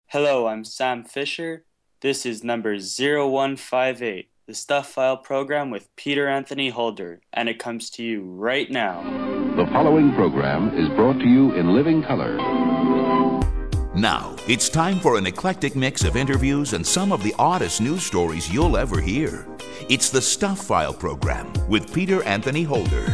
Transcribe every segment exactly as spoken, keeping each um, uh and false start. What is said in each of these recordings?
Hello, I'm Sam Fisher. This is number zero one five eight, the Stuff File program with Peter Anthony Holder, and it comes to you right now. The following program is brought to you in living color. Now, it's time for an eclectic mix of interviews and some of the oddest news stories you'll ever hear. It's the Stuff File program with Peter Anthony Holder.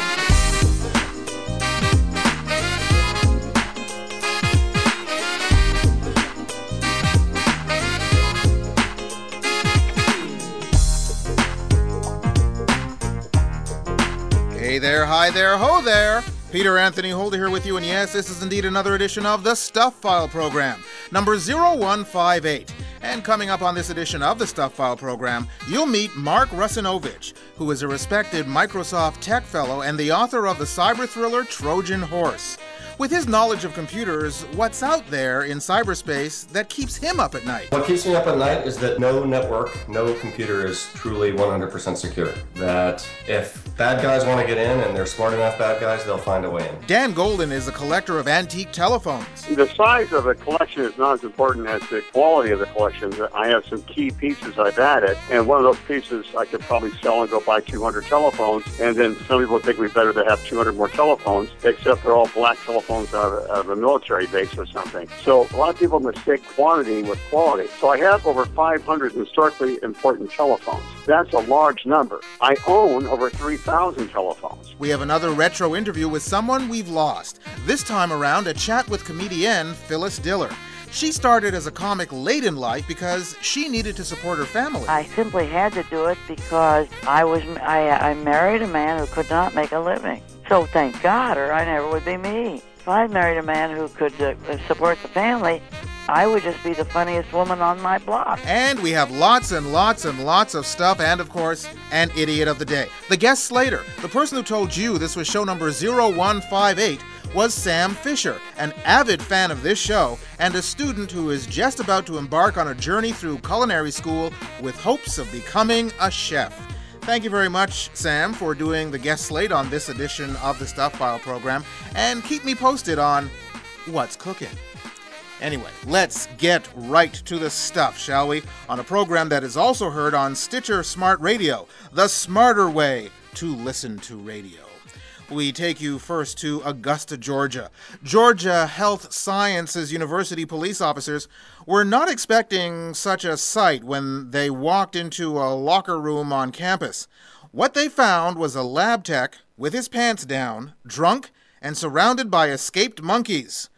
Hey there, hi there, ho there! Peter Anthony Holder here with you, and yes, this is indeed another edition of the Stuff File program, number zero one five eight. And coming up on this edition of the Stuff File program, you'll meet Mark Russinovich, who is a respected Microsoft tech fellow and the author of the cyber thriller Trojan Horse. With his knowledge of computers, what's out there in cyberspace that keeps him up at night? What keeps me up at night is that no network, no computer is truly one hundred percent secure. That if bad guys want to get in and they're smart enough bad guys, they'll find a way in. Dan Golden is a collector of antique telephones. The size of a collection is not as important as the quality of the collection. I have some key pieces I've added, and one of those pieces I could probably sell and go buy two hundred telephones, and then some people think we better to have two hundred more telephones, except they're all black telephones out of, out of a military base or something. So a lot of people mistake quantity with quality. So I have over five hundred historically important telephones. That's a large number. I own over three thousand telephones. We have another retro interview with someone we've lost. This time around, a chat with comedienne Phyllis Diller. She started as a comic late in life because she needed to support her family. I simply had to do it because I was I, I married a man who could not make a living. So thank God, or I never would be me. If I married a man who could uh, support the family, I would just be the funniest woman on my block. And we have lots and lots and lots of stuff, and of course, an idiot of the day. The guest slater, the person who told you this was show number zero one five eight, was Sam Fisher, an avid fan of this show and a student who is just about to embark on a journey through culinary school with hopes of becoming a chef. Thank you very much, Sam, for doing the guest slate on this edition of the Stuff File program, and keep me posted on what's cooking. Anyway, let's get right to the stuff, shall we? On a program that is also heard on Stitcher Smart Radio, the smarter way to listen to radio. We take you first to Augusta, Georgia. Georgia Health Sciences University police officers were not expecting such a sight when they walked into a locker room on campus. What they found was a lab tech with his pants down, drunk, and surrounded by escaped monkeys.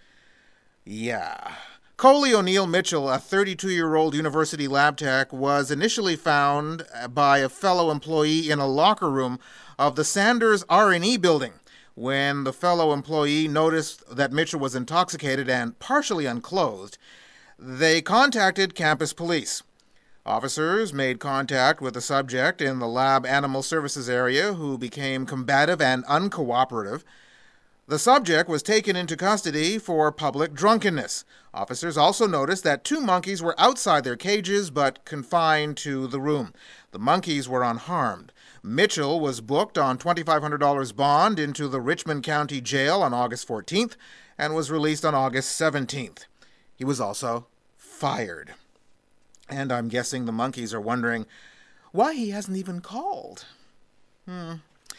Yeah. Coley O'Neill Mitchell, a thirty-two-year-old university lab tech, was initially found by a fellow employee in a locker room of the Sanders R and E building. When the fellow employee noticed that Mitchell was intoxicated and partially unclothed, they contacted campus police. Officers made contact with the subject in the lab animal services area, who became combative and uncooperative. The subject was taken into custody for public drunkenness. Officers also noticed that two monkeys were outside their cages but confined to the room. The monkeys were unharmed. Mitchell was booked on twenty-five hundred dollars bond into the Richmond County Jail on August fourteenth and was released on August seventeenth. He was also fired. And I'm guessing the monkeys are wondering why he hasn't even called. Hmm.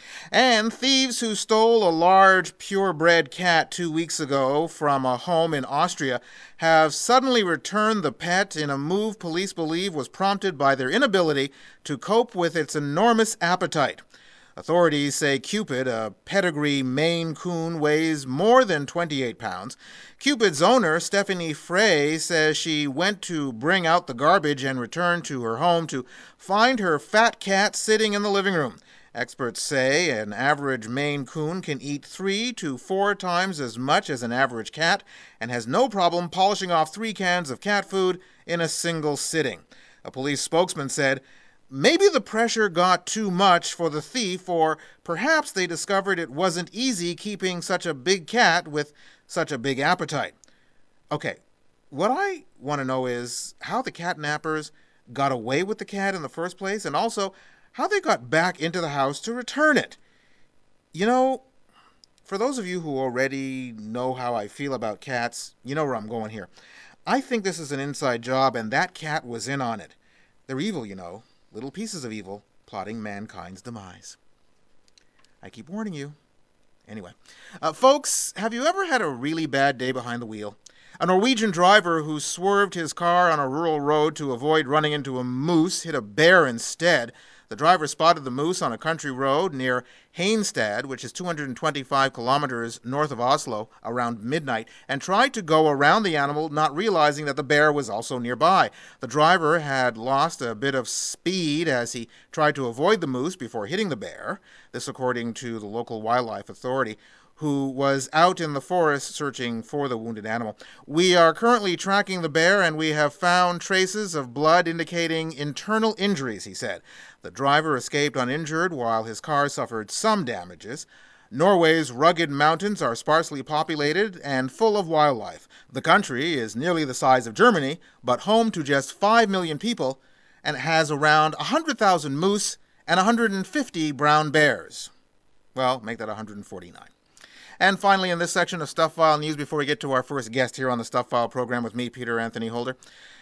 And thieves who stole a large purebred cat two weeks ago from a home in Austria have suddenly returned the pet in a move police believe was prompted by their inability to cope with its enormous appetite. Authorities say Cupid, a pedigree Maine Coon, weighs more than twenty-eight pounds. Cupid's owner, Stephanie Frey, says she went to bring out the garbage and returned to her home to find her fat cat sitting in the living room. Experts say an average Maine Coon can eat three to four times as much as an average cat and has no problem polishing off three cans of cat food in a single sitting. A police spokesman said, maybe the pressure got too much for the thief, or perhaps they discovered it wasn't easy keeping such a big cat with such a big appetite. Okay, what I want to know is how the catnappers got away with the cat in the first place, and also how they got back into the house to return it. You know, for those of you who already know how I feel about cats, you know where I'm going here. I think this is an inside job, and that cat was in on it. They're evil, you know. Little pieces of evil, plotting mankind's demise. I keep warning you. Anyway, uh, folks, have you ever had a really bad day behind the wheel? A Norwegian driver who swerved his car on a rural road to avoid running into a moose hit a bear instead. The driver spotted the moose on a country road near Hainstad, which is two hundred twenty-five kilometers north of Oslo, around midnight, and tried to go around the animal, not realizing that the bear was also nearby. The driver had lost a bit of speed as he tried to avoid the moose before hitting the bear. This according to the local wildlife authority, who was out in the forest searching for the wounded animal. We are currently tracking the bear, and we have found traces of blood indicating internal injuries, he said. The driver escaped uninjured while his car suffered some damages. Norway's rugged mountains are sparsely populated and full of wildlife. The country is nearly the size of Germany, but home to just five million people, and it has around one hundred thousand moose and one hundred fifty brown bears. Well, make that one hundred forty-nine. And finally, in this section of Stuff File News, before we get to our first guest here on the Stuff File program with me, Peter Anthony Holder,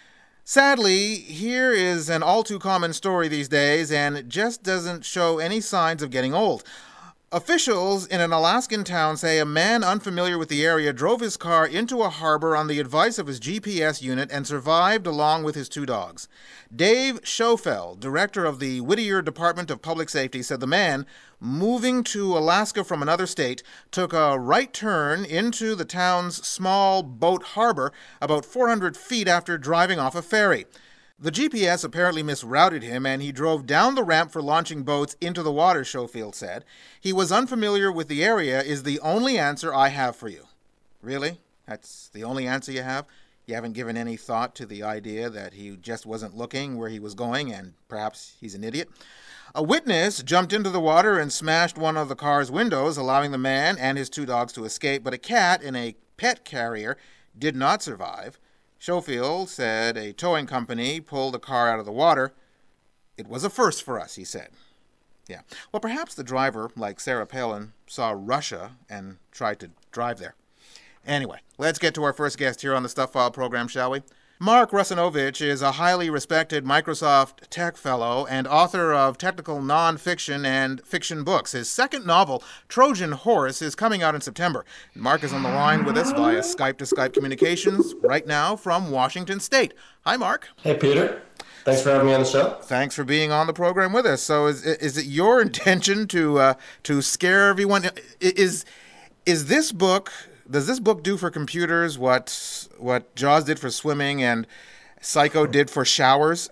sadly, here is an all-too-common story these days, and it just doesn't show any signs of getting old. Officials in an Alaskan town say a man unfamiliar with the area drove his car into a harbor on the advice of his G P S unit and survived along with his two dogs. Dave Schofeld, director of the Whittier Department of Public Safety, said the man, moving to Alaska from another state, took a right turn into the town's small boat harbor about four hundred feet after driving off a ferry. The G P S apparently misrouted him, and he drove down the ramp for launching boats into the water, Schofield said. He was unfamiliar with the area is the only answer I have for you. Really? That's the only answer you have? You haven't given any thought to the idea that he just wasn't looking where he was going, and perhaps he's an idiot? A witness jumped into the water and smashed one of the car's windows, allowing the man and his two dogs to escape, but a cat in a pet carrier did not survive. Schofield said a towing company pulled the car out of the water. It was a first for us, he said. Yeah. Well, perhaps the driver, like Sarah Palin, saw Russia and tried to drive there. Anyway, let's get to our first guest here on the Stuff File program, shall we? Mark Russinovich is a highly respected Microsoft Tech Fellow and author of technical nonfiction and fiction books. His second novel, Trojan Horse, is coming out in September. Mark is on the line with us via Skype-to-Skype communications right now from Washington State. Hi, Mark. Hey, Peter. Thanks for having me on the show. Thanks for being on the program with us. So is is it your intention to uh, to scare everyone? Is is this book... Does this book do for computers what what Jaws did for swimming and Psycho did for showers?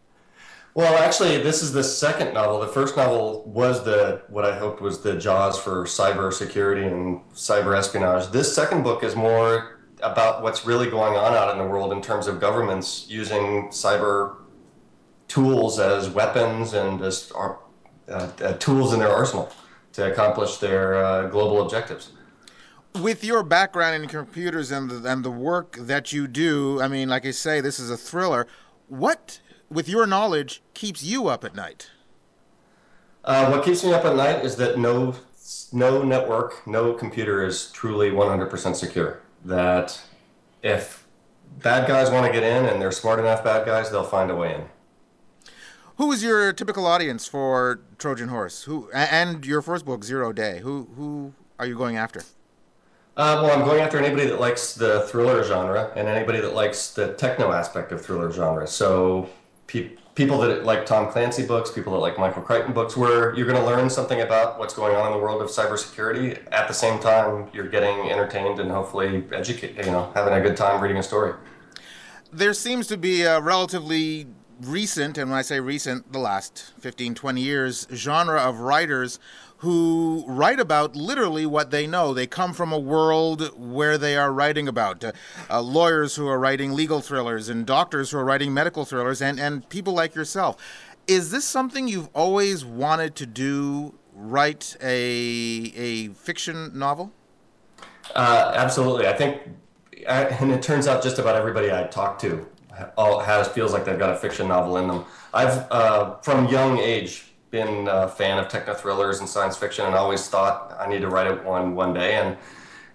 Well, actually, this is the second novel. The first novel was the what I hoped was the Jaws for cyber security and cyber espionage. This second book is more about what's really going on out in the world in terms of governments using cyber tools as weapons and as uh, uh, tools in their arsenal to accomplish their uh, global objectives. With your background in computers and the, and the work that you do, I mean, like I say, this is a thriller. What, with your knowledge, keeps you up at night? Uh, what keeps me up at night is that no, no network, no computer is truly one hundred percent secure. That if bad guys want to get in and they're smart enough bad guys, they'll find a way in. Who is your typical audience for Trojan Horse? Who and your first book, Zero Day? Who who are you going after? Uh, well, I'm going after anybody that likes the thriller genre and anybody that likes the techno aspect of thriller genre. So pe- people that like Tom Clancy books, people that like Michael Crichton books, where you're going to learn something about what's going on in the world of cybersecurity. At the same time, you're getting entertained and hopefully educate, you know, having a good time reading a story. There seems to be a relatively recent, and when I say recent, the last fifteen, twenty years, genre of writers who write about literally what they know. They come from a world where they are writing about. Uh, uh, lawyers who are writing legal thrillers and doctors who are writing medical thrillers and, and people like yourself. Is this something you've always wanted to do, write a, a fiction novel? Uh, absolutely. I think, and it turns out just about everybody I talk to all has feels like they've got a fiction novel in them. I've, uh, from young age, been a fan of techno thrillers and science fiction and always thought I need to write one one day. And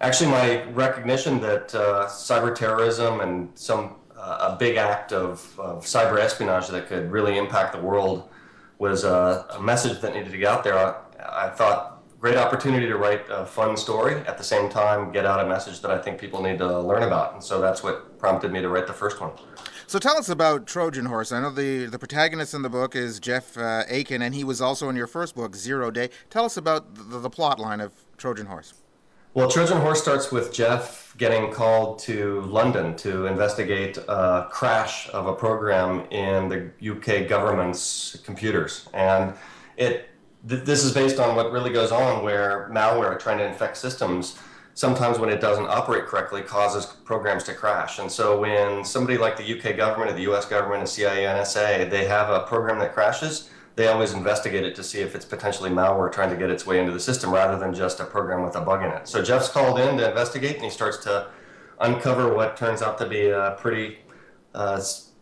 actually my recognition that uh, cyber terrorism and some uh, a big act of, of cyber espionage that could really impact the world was a, a message that needed to get out there. I, I thought great opportunity to write a fun story, at the same time get out a message that I think people need to learn about, and so that's what prompted me to write the first one. So tell us about Trojan Horse. I know the, the protagonist in the book is Jeff uh, Aiken, and he was also in your first book, Zero Day. Tell us about the, the plot line of Trojan Horse. Well, Trojan Horse starts with Jeff getting called to London to investigate a crash of a program in the U K government's computers. And it th- this is based on what really goes on, where malware trying to infect systems, sometimes when it doesn't operate correctly, causes programs to crash. And so when somebody like the U K government or the U S government and C I A, N S A, they have a program that crashes, they always investigate it to see if it's potentially malware trying to get its way into the system rather than just a program with a bug in it. So Jeff's called in to investigate, and he starts to uncover what turns out to be a pretty uh,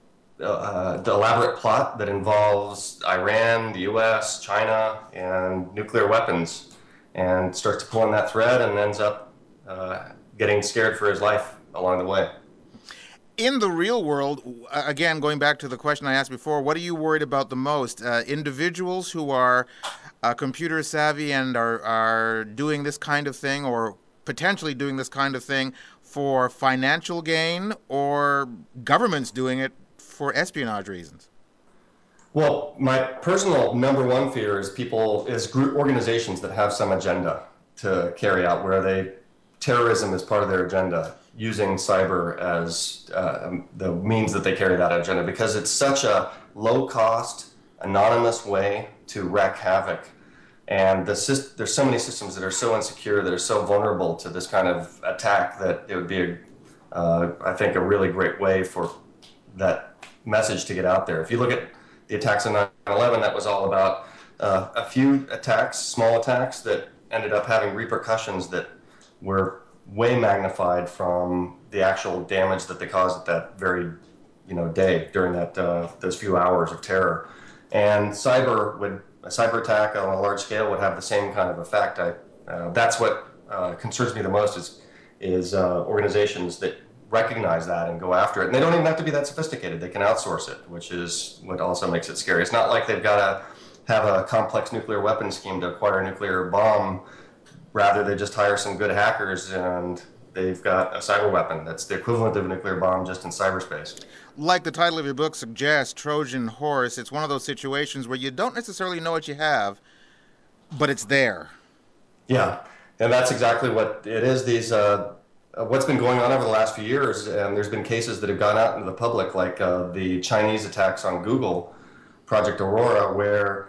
uh, elaborate plot that involves Iran, the U S, China, and nuclear weapons, and starts to pull on that thread and ends up uh, getting scared for his life along the way. In the real world, again, going back to the question I asked before, what are you worried about the most? Uh, individuals who are uh, computer savvy and are, are doing this kind of thing, or potentially doing this kind of thing for financial gain, or governments doing it for espionage reasons? Well, my personal number one fear is people, is group organizations that have some agenda to carry out, where they terrorism is part of their agenda, using cyber as uh, the means that they carry that agenda, because it's such a low-cost, anonymous way to wreak havoc. And the syst- there's so many systems that are so insecure, that are so vulnerable to this kind of attack, that it would be, a, uh, I think, a really great way for that message to get out there. If you look at the attacks on nine eleven, that was all about uh, a few attacks, small attacks, that ended up having repercussions that were way magnified from the actual damage that they caused at that very, you know, day during that uh, those few hours of terror. And cyber would a cyber attack on a large scale would have the same kind of effect. I, uh, that's what uh, concerns me the most is is uh, organizations that recognize that and go after it. And they don't even have to be that sophisticated. They can outsource it, which is what also makes it scary. It's not like they've got to have a complex nuclear weapon scheme to acquire a nuclear bomb. Rather, they just hire some good hackers and they've got a cyber weapon that's the equivalent of a nuclear bomb, just in cyberspace. Like the title of your book suggests, Trojan Horse, it's one of those situations where you don't necessarily know what you have, but it's there. Yeah, and that's exactly what it is. These uh, what's been going on over the last few years, and there's been cases that have gone out into the public, like uh, the Chinese attacks on Google, Project Aurora, where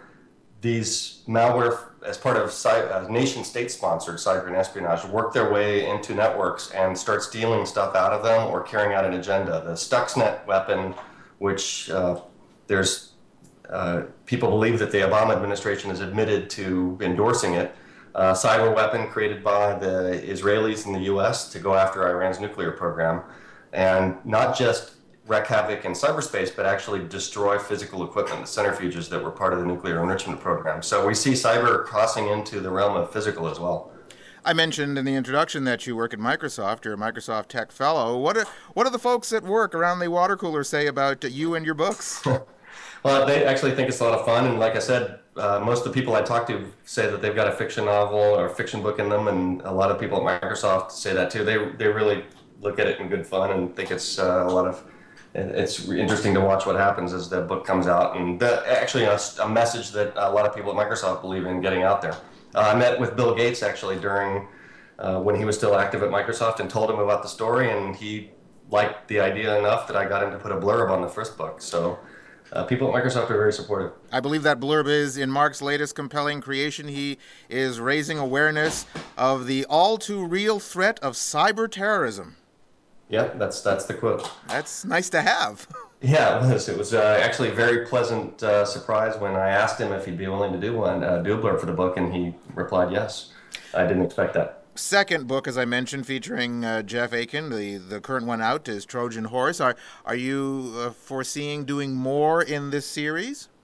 these malware, as part of uh, nation-state-sponsored cyber and espionage, work their way into networks and start stealing stuff out of them or carrying out an agenda. The Stuxnet weapon, which uh, there's uh, people believe that the Obama administration has admitted to endorsing it, a cyber weapon created by the Israelis in the U S to go after Iran's nuclear program, and not just wreak havoc in cyberspace, but actually destroy physical equipment, the centrifuges that were part of the nuclear enrichment program. So we see cyber crossing into the realm of physical as well. I mentioned in the introduction that you work at Microsoft. You're a Microsoft Tech Fellow. What are, what do the folks at work around the water cooler say about you and your books? Well, they actually think it's a lot of fun, and like I said, uh, most of the people I talk to say that they've got a fiction novel or a fiction book in them, and a lot of people at Microsoft say that too. They they really look at it in good fun and think it's uh, a lot of, it's interesting to watch what happens as the book comes out, and that actually a, a message that a lot of people at Microsoft believe in getting out there. Uh, I met with Bill Gates actually during uh, when he was still active at Microsoft and told him about the story, and he liked the idea enough that I got him to put a blurb on the first book. So. Uh, people at Microsoft are very supportive. I believe that blurb is in Mark's latest compelling creation. He is raising awareness of the all-too-real threat of cyber terrorism. Yeah, that's that's the quote. That's nice to have. Yeah, it was. It was uh, actually a very pleasant uh, surprise when I asked him if he'd be willing to do one, uh, do a blurb for the book, and he replied yes. I didn't expect that. Second book, as I mentioned, featuring uh, Jeff Aiken. The, the current one out is Trojan Horse. Are are you uh, foreseeing doing more in this series?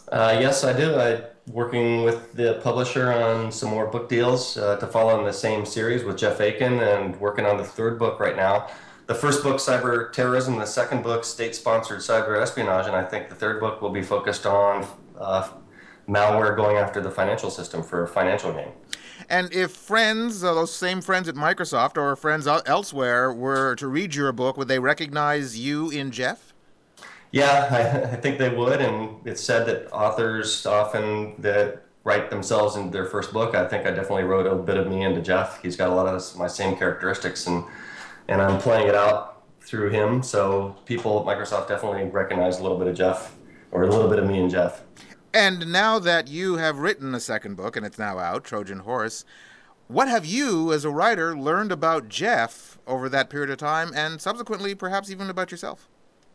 Uh, yes, I do. I'm working with the publisher on some more book deals uh, to follow in the same series with Jeff Aiken, and working on the third book right now. The first book, Cyber Terrorism, the second book, State-Sponsored Cyber Espionage, and I think the third book will be focused on uh, malware going after the financial system for financial gain. And if friends, uh, those same friends at Microsoft or friends elsewhere, were to read your book, would they recognize you in Jeff? Yeah, I, I think they would, and it's said that authors often that write themselves into their first book. I think I definitely wrote a bit of me into Jeff. He's got a lot of my same characteristics, and and I'm playing it out through him. So people at Microsoft definitely recognize a little bit of Jeff, or a little bit of me and Jeff. And now that you have written a second book, and it's now out, Trojan Horse, what have you, as a writer, learned about Jeff over that period of time, and subsequently perhaps even about yourself?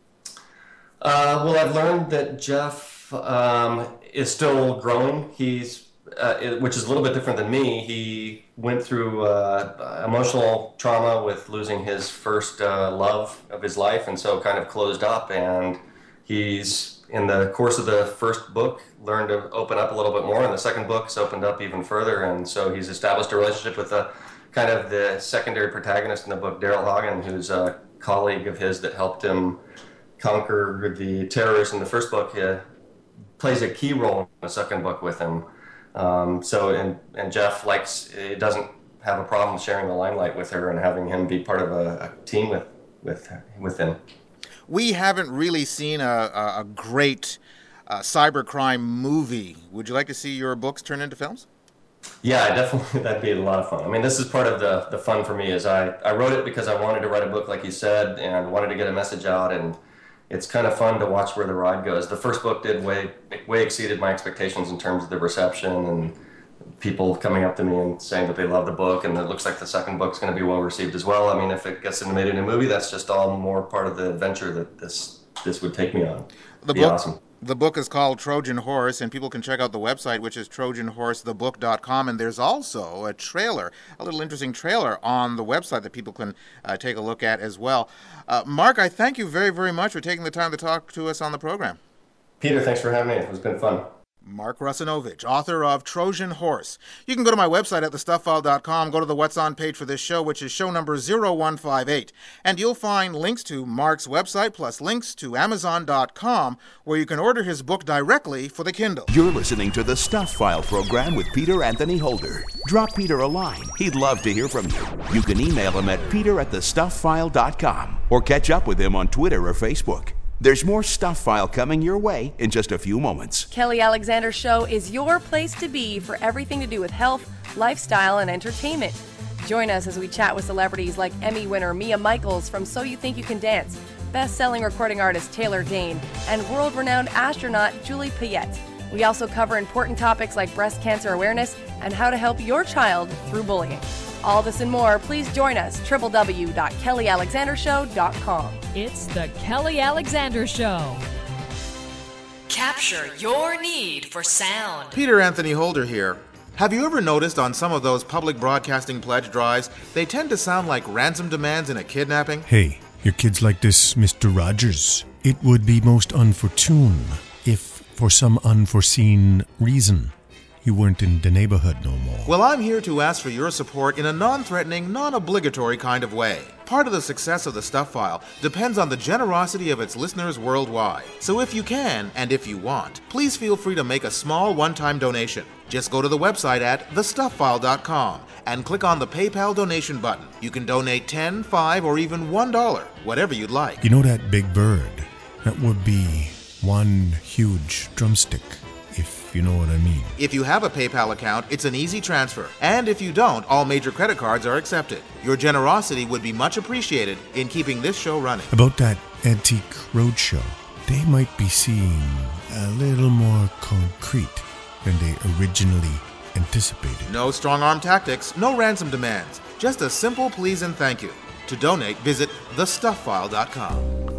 Uh, well, I've learned that Jeff um, is still growing. He's, uh, it, which is a little bit different than me. He went through uh, emotional trauma with losing his first uh, love of his life, and so kind of closed up. And he's, in the course of the first book, learned to open up a little bit more, and the second book's opened up even further. And so he's established a relationship with the kind of the secondary protagonist in the book, Daryl Hagen, who's a colleague of his that helped him conquer the terrorists in the first book. Uh, plays a key role in the second book with him. Um, so, and, and Jeff likes, it doesn't have a problem sharing the limelight with her and having him be part of a, a team with, with, with him. We haven't really seen a, a, a great uh, cybercrime movie. Would you like to see your books turn into films? Yeah, definitely. That'd be a lot of fun. I mean, this is part of the, the fun for me is I, I wrote it because I wanted to write a book, like you said, and wanted to get a message out, and it's kind of fun to watch where the ride goes. The first book did way way exceeded my expectations in terms of the reception and people coming up to me and saying that they love the book, and it looks like the second book's going to be well received as well. I mean, if it gets made into a movie, that's just all more part of the adventure that this this would take me on. The be book, awesome. The book is called Trojan Horse, and people can check out the website, which is trojan horse the book dot com. And there's also a trailer, a little interesting trailer on the website that people can uh, take a look at as well. Uh, Mark, I thank you very, very much for taking the time to talk to us on the program. Peter, thanks for having me. It's been fun. Mark Russinovich, author of Trojan Horse. You can go to my website at the stuff file dot com, go to the What's On page for this show, which is show number zero one five eight, and you'll find links to Mark's website plus links to amazon dot com, where you can order his book directly for the Kindle. You're listening to the Stuff File program with Peter Anthony Holder. Drop Peter a line. He'd love to hear from you. You can email him at peter at the stuff file dot com or catch up with him on Twitter or Facebook. There's more Stuff File coming your way in just a few moments. Kelly Alexander Show is your place to be for everything to do with health, lifestyle, and entertainment. Join us as we chat with celebrities like Emmy winner Mia Michaels from So You Think You Can Dance, best-selling recording artist Taylor Dane, and world-renowned astronaut Julie Payette. We also cover important topics like breast cancer awareness and how to help your child through bullying. All this and more, please join us, w w w dot kelly alexander show dot com. It's the Kelly Alexander Show. Capture your need for sound. Peter Anthony Holder here. Have you ever noticed on some of those public broadcasting pledge drives, they tend to sound like ransom demands in a kidnapping? Hey, your kid's like this, Mister Rogers. It would be most unfortunate if, for some unforeseen reason, you weren't in the neighborhood no more. Well, I'm here to ask for your support in a non-threatening, non-obligatory kind of way. Part of the success of the Stuff File depends on the generosity of its listeners worldwide. So if you can, and if you want, please feel free to make a small one-time donation. Just go to the website at the stuff file dot com and click on the PayPal donation button. You can donate ten dollars, five dollars, or even one dollar, whatever you'd like. You know that big bird? That would be one huge drumstick, if you know what I mean. If you have a PayPal account, it's an easy transfer. And if you don't, all major credit cards are accepted. Your generosity would be much appreciated in keeping this show running. About that Antique Roadshow, they might be seeing a little more concrete than they originally anticipated. No strong-arm tactics, no ransom demands. Just a simple please and thank you. To donate, visit the stuff file dot com.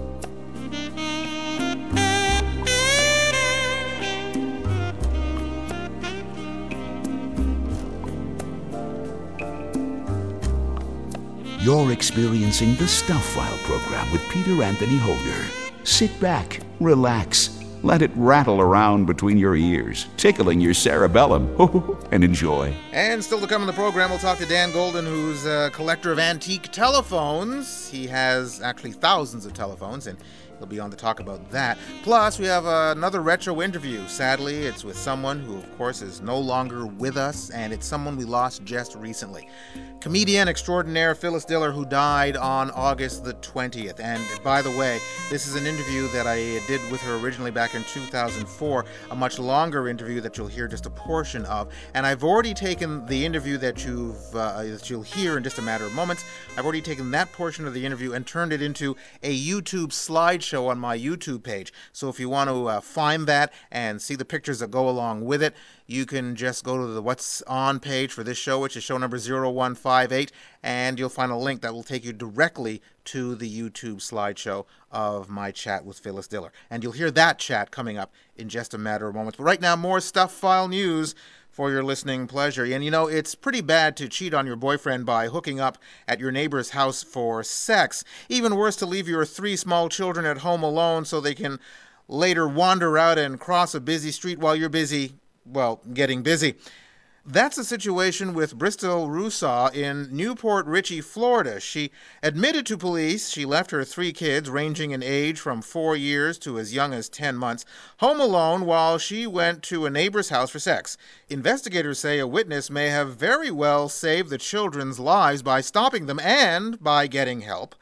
You're experiencing the Stuff File program with Peter Anthony Holder. Sit back, relax, Let it rattle around between your ears, tickling your cerebellum, and enjoy. And still to come in the program, we'll talk to Dan Golden, who's a collector of antique telephones. He has actually thousands of telephones, and he'll be on to talk about that. Plus, we have uh, another retro interview. Sadly, it's with someone who, of course, is no longer with us, and it's someone we lost just recently. Comedian extraordinaire Phyllis Diller, who died on August the twentieth. And by the way, this is an interview that I did with her originally back in two thousand four, a much longer interview that you'll hear just a portion of. And I've already taken the interview that, you've, uh, that you'll hear in just a matter of moments. I've already taken that portion of the interview and turned it into a YouTube slideshow on my YouTube page. So if you want to uh, find that and see the pictures that go along with it, you can just go to the What's On page for this show, which is show number zero one five eight, and you'll find a link that will take you directly to the YouTube slideshow of my chat with Phyllis Diller. And you'll hear that chat coming up in just a matter of moments. But right now, more Stuff File news for your listening pleasure. And you know, it's pretty bad to cheat on your boyfriend by hooking up at your neighbor's house for sex. Even worse, to leave your three small children at home alone so they can later wander out and cross a busy street while you're busy, well, getting busy. That's the situation with Bristol Rusaw in Newport Richey, Florida. She admitted to police she left her three kids, ranging in age from four years to as young as ten months, home alone while she went to a neighbor's house for sex. Investigators say a witness may have very well saved the children's lives by stopping them and by getting help.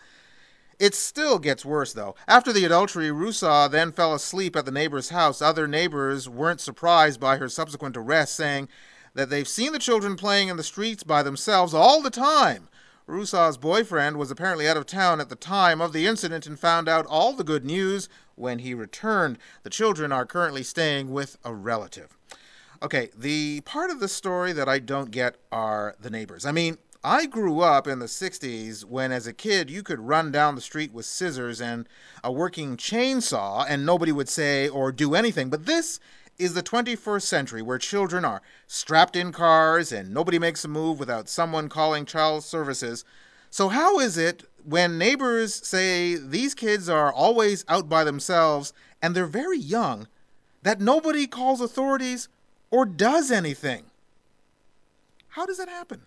It still gets worse, though. After the adultery, Rusaw then fell asleep at the neighbor's house. Other neighbors weren't surprised by her subsequent arrest, saying that they've seen the children playing in the streets by themselves all the time. Rusaw's boyfriend was apparently out of town at the time of the incident and found out all the good news when he returned. The children are currently staying with a relative. Okay, the part of the story that I don't get are the neighbors. I mean, I grew up in the sixties when, as a kid, you could run down the street with scissors and a working chainsaw and nobody would say or do anything. But this is the twenty-first century, where children are strapped in cars and nobody makes a move without someone calling child services. So how is it when neighbors say these kids are always out by themselves and they're very young that nobody calls authorities or does anything? How does that happen?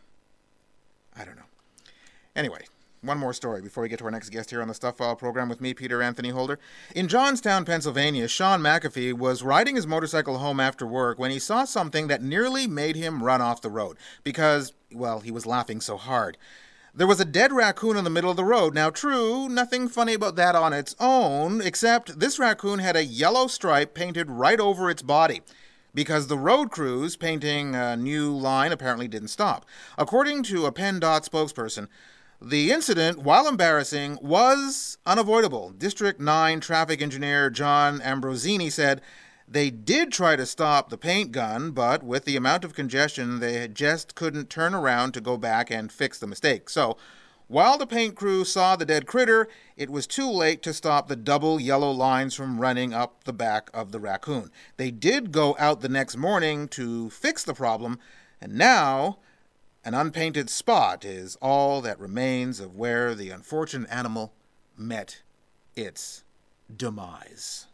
I don't know. Anyway, one more story before we get to our next guest here on the Stuff File program with me, Peter Anthony Holder. In Johnstown, Pennsylvania, Sean McAfee was riding his motorcycle home after work when he saw something that nearly made him run off the road because, well, he was laughing so hard. There was a dead raccoon in the middle of the road. Now, true, nothing funny about that on its own, except this raccoon had a yellow stripe painted right over its body, because the road crews painting a new line apparently didn't stop. According to a PennDOT spokesperson, the incident, while embarrassing, was unavoidable. District nine traffic engineer John Ambrosini said they did try to stop the paint gun, but with the amount of congestion, they just couldn't turn around to go back and fix the mistake. So, while the paint crew saw the dead critter, it was too late to stop the double yellow lines from running up the back of the raccoon. They did go out the next morning to fix the problem, and now an unpainted spot is all that remains of where the unfortunate animal met its demise.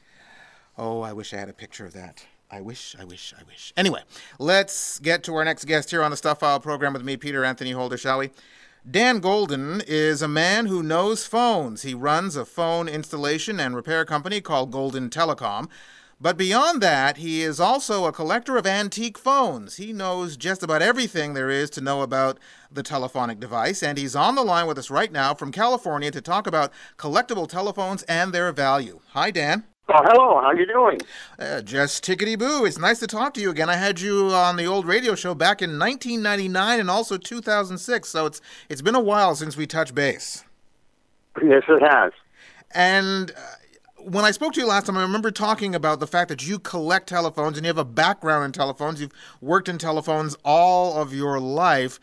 Oh, I wish I had a picture of that. I wish, I wish, I wish. Anyway, let's get to our next guest here on the Stuff File program with me, Peter Anthony Holder, shall we? Dan Golden is a man who knows phones. He runs a phone installation and repair company called Golden Telecom. But beyond that, he is also a collector of antique phones. He knows just about everything there is to know about the telephonic device, and he's on the line with us right now from California to talk about collectible telephones and their value. Hi, Dan. Oh, hello. How you doing? Uh, just tickety-boo. It's nice to talk to you again. I had you on the old radio show back in nineteen ninety-nine and also two thousand six, so it's it's been a while since we touched base. Yes, it has. And uh, when I spoke to you last time, I remember talking about the fact that you collect telephones and you have a background in telephones. You've worked in telephones all of your life.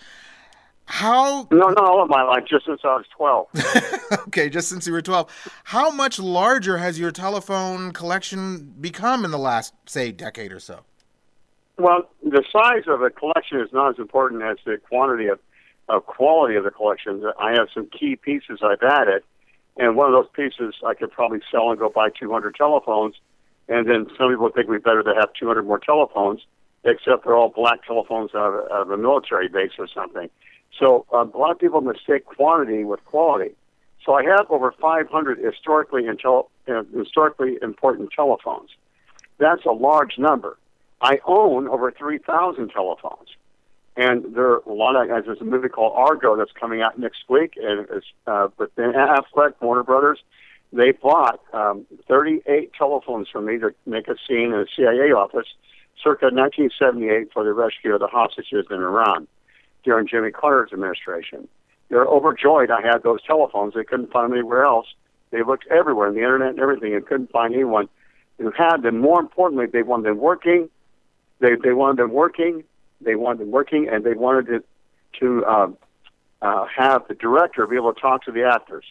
How... No, not all of my life, just since I was twelve. Okay, just since you were twelve. How much larger has your telephone collection become in the last, say, decade or so? Well, the size of a collection is not as important as the quantity of, of quality of the collection. I have some key pieces I've added, and one of those pieces I could probably sell and go buy two hundred telephones, And then some people think we'd better to have two hundred more telephones, except they're all black telephones out of, out of a military base or something. So uh, a lot of people mistake quantity with quality. So I have over five hundred historically, intel- uh, historically important telephones. That's a large number. I own over three thousand telephones. And there are a lot of guys. There's a movie called Argo that's coming out next week, and it's uh, with Ben Affleck, Warner Brothers. They bought um, thirty-eight telephones from me to make a scene in a C I A office circa nineteen seventy-eight for the rescue of the hostages in Iran during Jimmy Carter's administration. They're overjoyed I had those telephones. They couldn't find them anywhere else. They looked everywhere, on the internet and everything, and couldn't find anyone who had them. More importantly, they wanted them working. They they wanted them working. They wanted them working, and they wanted it to um, uh, have the director be able to talk to the actors.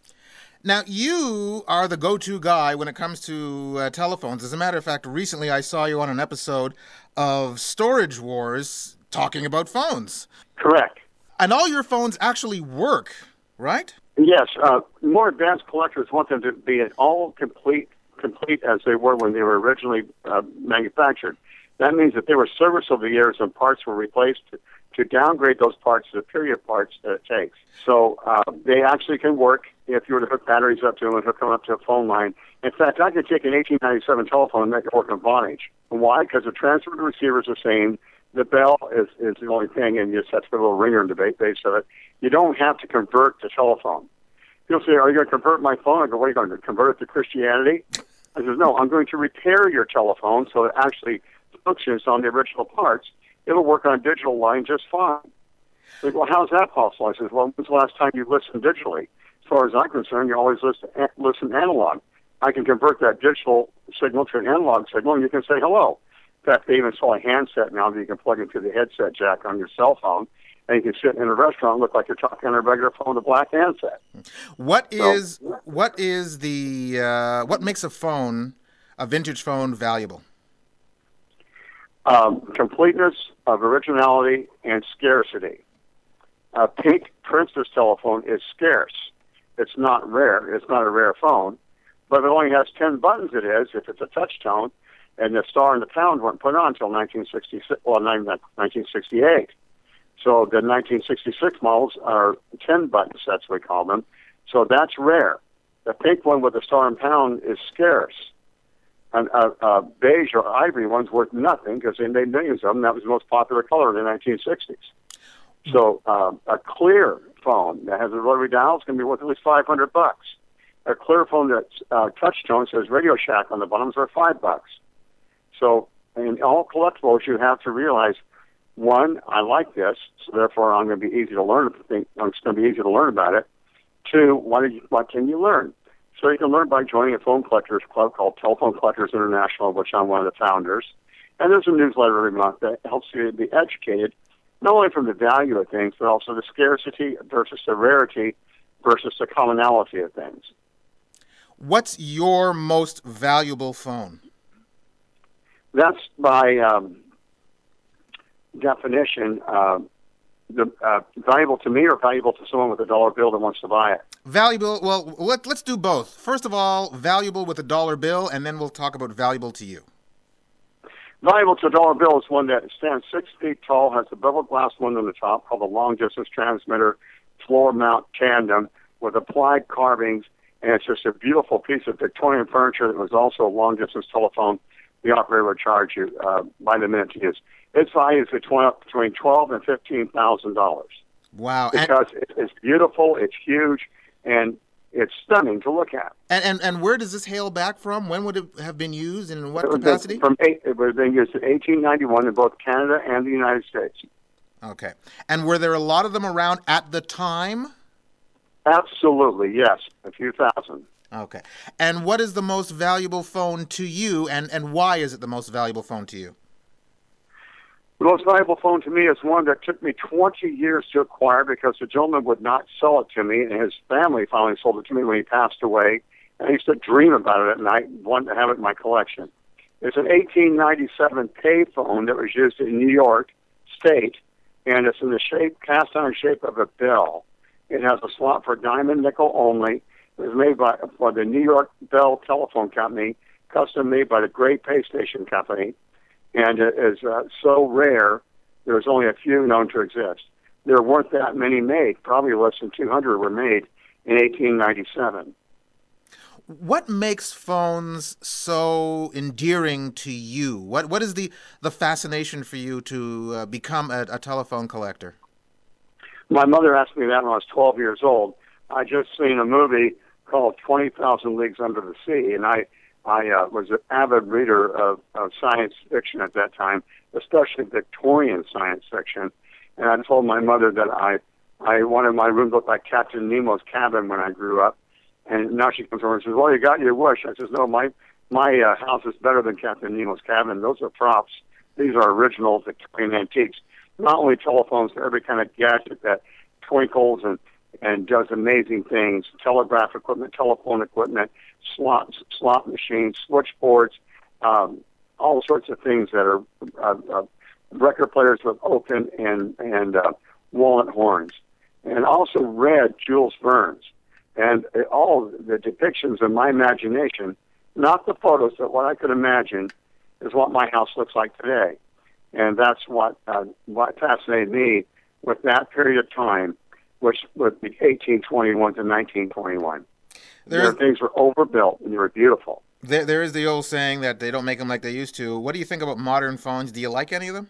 Now, you are the go-to guy when it comes to uh, telephones. As a matter of fact, recently I saw you on an episode of Storage Wars talking about phones. Correct. And all your phones actually work, right? Yes. Uh, more advanced collectors want them to be all complete, complete as they were when they were originally uh, manufactured. That means that they were serviced over the years and parts were replaced to, to downgrade those parts to the period parts that it takes. So uh, they actually can work if you were to hook batteries up to them and hook them up to a phone line. In fact, I could take an eighteen ninety-seven telephone and make it work on Vonage. Why? Because the transfer to receiver is the same. The bell is, is the only thing, and you just have to put a little ringer in the base of it. You don't have to convert to telephone. People say, are you going to convert my phone? I go, what are you going to convert it to Christianity? I says, no, I'm going to repair your telephone so it actually functions on the original parts. It'll work on a digital line just fine. They go, well, how's that possible? I says, well, when's the last time you listened digitally? As far as I'm concerned, you always listen, listen analog. I can convert that digital signal to an analog signal, and you can say hello. In fact, they even sell a handset now that you can plug into the headset jack on your cell phone, and you can sit in a restaurant and look like you're talking on a regular phone with a black handset. What so, is what is the uh, what makes a phone, a vintage phone, valuable? Um, completeness of originality and scarcity. A pink Princess telephone is scarce. It's not rare. It's not a rare phone, but it only has ten buttons. It is if it's a touch tone, and the star and the pound weren't put on until nineteen sixty-six. Well, nineteen sixty-eight. So the nineteen sixty-six models are ten button sets, we call them. So that's rare. The pink one with the star and pound is scarce. And a, a beige or ivory one's worth nothing because they made millions of them. That was the most popular color in the nineteen sixties. So uh, a clear phone that has a rotary dial is going to be worth at least five hundred bucks. A clear phone that's uh, touch tone says Radio Shack on the bottom is worth five bucks. So in all collectibles, you have to realize, one, I like this, so therefore I'm going to be easy to learn. Think it's going to be easy to learn about it. Two, what, you, what can you learn? So you can learn by joining a phone collectors club called Telephone Collectors International, of which I'm one of the founders. And there's a newsletter every month that helps you to be educated, not only from the value of things, but also the scarcity versus the rarity versus the commonality of things. What's your most valuable phone? That's by um, definition uh, the, uh, valuable to me or valuable to someone with a dollar bill that wants to buy it. Valuable, well, let, let's do both. First of all, valuable with a dollar bill, and then we'll talk about valuable to you. Valuable to a dollar bill is one that stands six feet tall, has a bevel glass window on the top called a long-distance transmitter, floor mount tandem with applied carvings, and it's just a beautiful piece of Victorian furniture that was also a long-distance telephone. The operator would charge you uh, by the minute to use. Its value is between between twelve and fifteen thousand dollars. Wow! Because and, it's beautiful, it's huge, and it's stunning to look at. And, and and where does this hail back from? When would it have been used, and in what it was capacity? From eight, it was being used in eighteen ninety-one in both Canada and the United States. Okay. And were there a lot of them around at the time? Absolutely, yes, a few thousand. Okay. And what is the most valuable phone to you, and, and why is it the most valuable phone to you? The most valuable phone to me is one that took me twenty years to acquire because the gentleman would not sell it to me, and his family finally sold it to me when he passed away. And I used to dream about it at night and wanted to have it in my collection. It's an eighteen ninety-seven payphone that was used in New York State, and it's in the shape, cast iron shape of a bell. It has a slot for diamond nickel only. It was made by, by the New York Bell Telephone Company, custom made by the Great Pay Station Company, and it is uh, so rare, there's only a few known to exist. There weren't that many made. Probably less than two hundred were made in eighteen ninety-seven. What makes phones so endearing to you? What What is the, the fascination for you to uh, become a, a telephone collector? My mother asked me that when I was twelve years old. I just seen a movie called twenty thousand Leagues Under the Sea, and I I uh, was an avid reader of, of science fiction at that time, especially Victorian science fiction. And I told my mother that I I wanted my room to look like Captain Nemo's cabin when I grew up. And now she comes over and says, "Well, you got your wish." I says, "No, my my uh, house is better than Captain Nemo's cabin. Those are props. These are original Victorian antiques. Not only telephones, but every kind of gadget that twinkles and and does amazing things. Telegraph equipment, telephone equipment, slot slot machines, switchboards, um, all sorts of things that are uh, uh, record players with oaken and and uh, walnut horns, and also read Jules Verne's." And all the depictions in my imagination, not the photos, but what I could imagine, is what my house looks like today. And that's what uh, what fascinated me with that period of time, which would be eighteen twenty-one to nineteen twenty-one. There, things were overbuilt and they were beautiful. There, there is the old saying that they don't make them like they used to. What do you think about modern phones? Do you like any of them?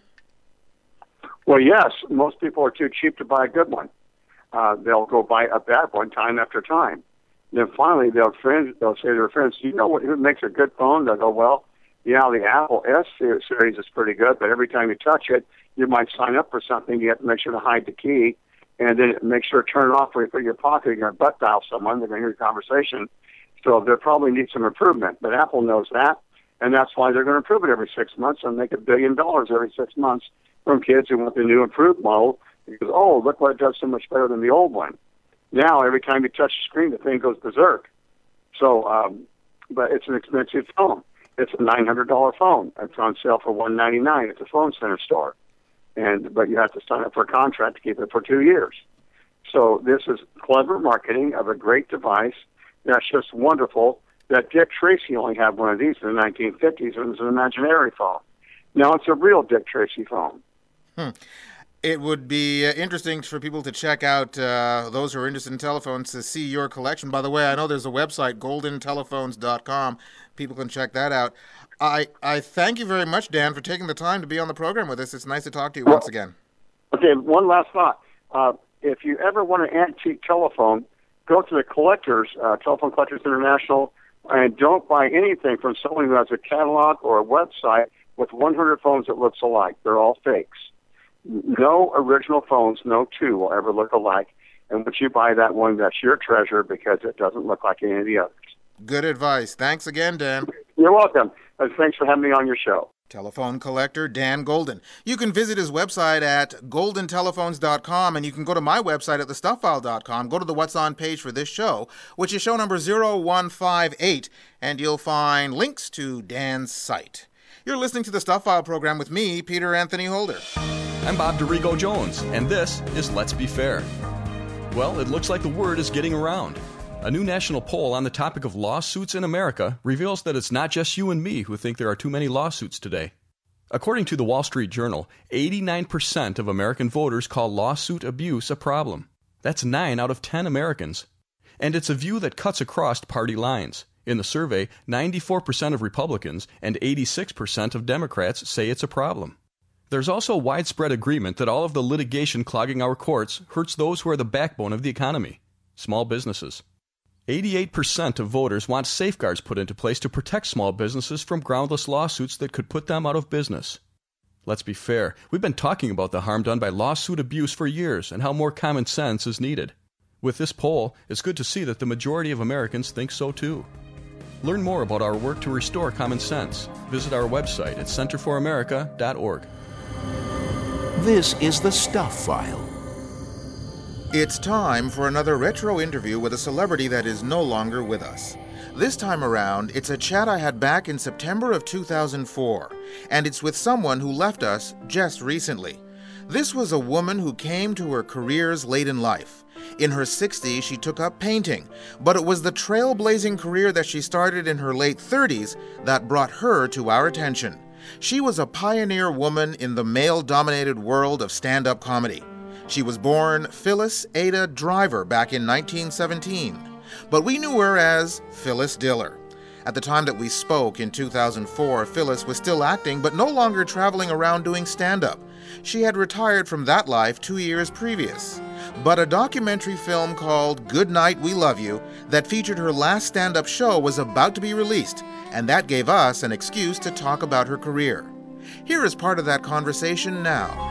Well, yes. Most people are too cheap to buy a good one. Uh, they'll go buy a bad one time after time. Then finally, they'll friends, they'll say to their friends, "Do you know what makes a good phone?" They'll go, "Well, yeah, the Apple S series is pretty good, but every time you touch it, you might sign up for something. You have to make sure to hide the key, and then make sure to turn it off when you put it in your pocket. You're going to butt dial someone. They're going to hear your conversation. So they probably need some improvement. But Apple knows that, and that's why they're going to improve it every six months and make a billion dollars every six months from kids who want the new improved model. Because, oh, look what it does so much better than the old one. Now, every time you touch the screen, the thing goes berserk. So, um, but it's an expensive phone. It's a nine hundred dollars phone. It's on sale for one hundred ninety-nine dollars at the phone center store. And but you have to sign up for a contract to keep it for two years. So this is clever marketing of a great device that's just wonderful, that Dick Tracy only had one of these in the nineteen fifties. It was an imaginary phone. Now it's a real Dick Tracy phone. Hmm. It would be uh, interesting for people to check out, uh, those who are interested in telephones, to see your collection. By the way, I know there's a website, golden telephones dot com. People can check that out. I, I thank you very much, Dan, for taking the time to be on the program with us. It's nice to talk to you well, once again. Okay, one last thought. Uh, if you ever want an antique telephone, go to the collectors, uh, Telephone Collectors International, and don't buy anything from someone who has a catalog or a website with one hundred phones that looks alike. They're all fakes. No original phones, no two will ever look alike. And once you buy that one, that's your treasure because it doesn't look like any of the others. Good advice. Thanks again, Dan. You're welcome. And thanks for having me on your show. Telephone collector Dan Golden. You can visit his website at golden telephones dot com, and you can go to my website at the stuff file dot com. Go to the What's On page for this show, which is show number zero one five eight, and you'll find links to Dan's site. You're listening to the Stuff File program with me, Peter Anthony Holder. I'm Bob DeRigo Jones, and this is Let's Be Fair. Well, it looks like the word is getting around. A new national poll on the topic of lawsuits in America reveals that it's not just you and me who think there are too many lawsuits today. According to the Wall Street Journal, eighty-nine percent of American voters call lawsuit abuse a problem. That's nine out of ten Americans. And it's a view that cuts across party lines. In the survey, ninety-four percent of Republicans and eighty-six percent of Democrats say it's a problem. There's also widespread agreement that all of the litigation clogging our courts hurts those who are the backbone of the economy, small businesses. eighty-eight percent of voters want safeguards put into place to protect small businesses from groundless lawsuits that could put them out of business. Let's be fair, we've been talking about the harm done by lawsuit abuse for years and how more common sense is needed. With this poll, it's good to see that the majority of Americans think so too. Learn more about our work to restore common sense. Visit our website at center for america dot org. This is the Stuff File. It's time for another retro interview with a celebrity that is no longer with us. This time around, it's a chat I had back in September of two thousand four, and it's with someone who left us just recently. This was a woman who came to her careers late in life, In her sixties, she took up painting, but it was the trailblazing career that she started in her late thirties that brought her to our attention. She was a pioneer woman in the male-dominated world of stand-up comedy. She was born Phyllis Ada Driver back in nineteen seventeen, but we knew her as Phyllis Diller. At the time that we spoke in two thousand four, Phyllis was still acting, but no longer traveling around doing stand-up. She had retired from that life two years previous. But a documentary film called Good Night, We Love You that featured her last stand-up show was about to be released, and that gave us an excuse to talk about her career. Here is part of that conversation now.